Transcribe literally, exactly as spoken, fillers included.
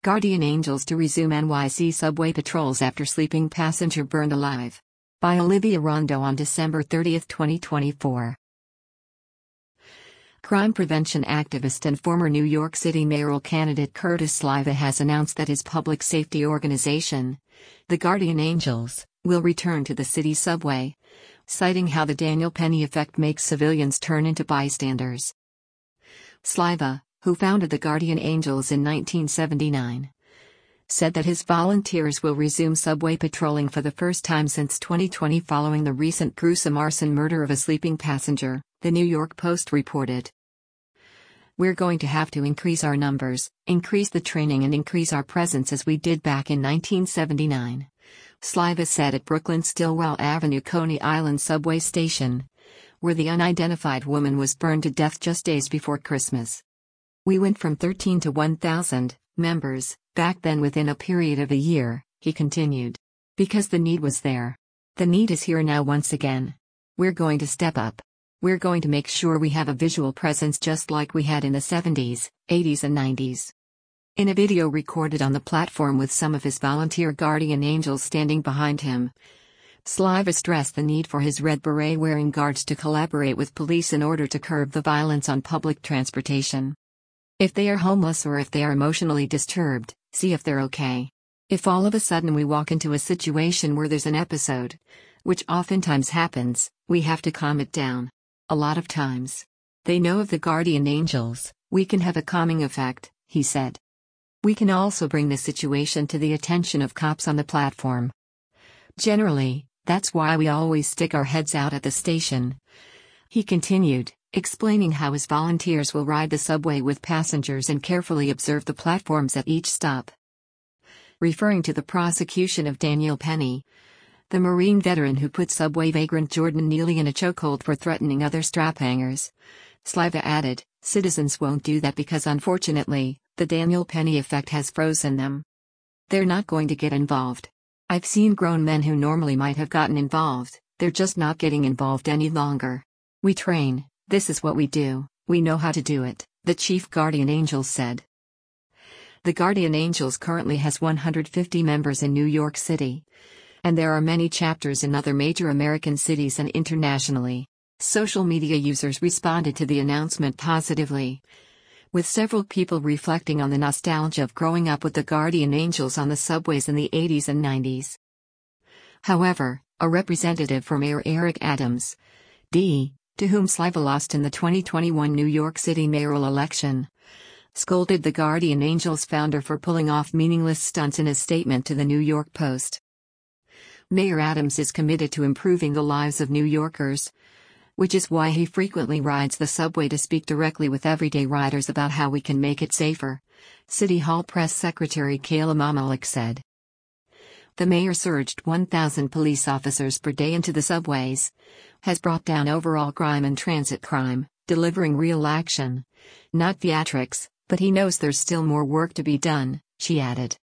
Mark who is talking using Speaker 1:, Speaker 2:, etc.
Speaker 1: Guardian Angels to resume N Y C subway patrols after sleeping passenger burned alive. By Olivia Rondo on December thirtieth, twenty twenty-four. Crime prevention activist and former New York City mayoral candidate Curtis Sliwa has announced that his public safety organization, the Guardian Angels, will return to the city's subway, citing how the Daniel Penny effect makes civilians turn into bystanders. Sliwa, who founded the Guardian Angels in nineteen seventy-nine, said that his volunteers will resume subway patrolling for the first time since twenty twenty following the recent gruesome arson murder of a sleeping passenger, the New York Post reported. "We're going to have to increase our numbers, increase the training and increase our presence as we did back in nineteen seventy-nine, Sliwa said at Brooklyn's Stillwell Avenue Coney Island subway station, where the unidentified woman was burned to death just days before Christmas. "We went from thirteen to one thousand members back then within a period of a year," he continued. "Because the need was there. The need is here now once again. We're going to step up. We're going to make sure we have a visual presence just like we had in the seventies, eighties and nineties. In a video recorded on the platform with some of his volunteer Guardian Angels standing behind him, Sliwa stressed the need for his red beret-wearing guards to collaborate with police in order to curb the violence on public transportation. If they are homeless or if they are emotionally disturbed, see if they're okay. If all of a sudden we walk into a situation where there's an episode, which oftentimes happens, we have to calm it down. A lot of times. They know of the Guardian Angels, we can have a calming effect," he said. "We can also bring the situation to the attention of cops on the platform. Generally, that's why we always stick our heads out at the station," he continued, explaining how his volunteers will ride the subway with passengers and carefully observe the platforms at each stop. Referring to the prosecution of Daniel Penny, the Marine veteran who put subway vagrant Jordan Neely in a chokehold for threatening other strap-hangers, Sliwa added, "Citizens won't do that because unfortunately, the Daniel Penny effect has frozen them. They're not going to get involved. I've seen grown men who normally might have gotten involved, they're just not getting involved any longer. We train, this is what we do, we know how to do it," the chief Guardian Angel said. The Guardian Angels currently has one hundred fifty members in New York City, and there are many chapters in other major American cities and internationally. Social media users responded to the announcement positively, with several people reflecting on the nostalgia of growing up with the Guardian Angels on the subways in the eighties and nineties. However, a representative for Mayor Eric Adams, D, to whom Sliwa lost in the twenty twenty-one New York City mayoral election, scolded the Guardian Angels founder for pulling off meaningless stunts in a statement to the New York Post. Mayor Adams is committed to improving the lives of New Yorkers, which is why he frequently rides the subway to speak directly with everyday riders about how we can make it safer, City Hall Press Secretary Kayla Mamalich said. The mayor surged one thousand police officers per day into the subways, has brought down overall crime and transit crime, delivering real action, not theatrics, but he knows there's still more work to be done, she added.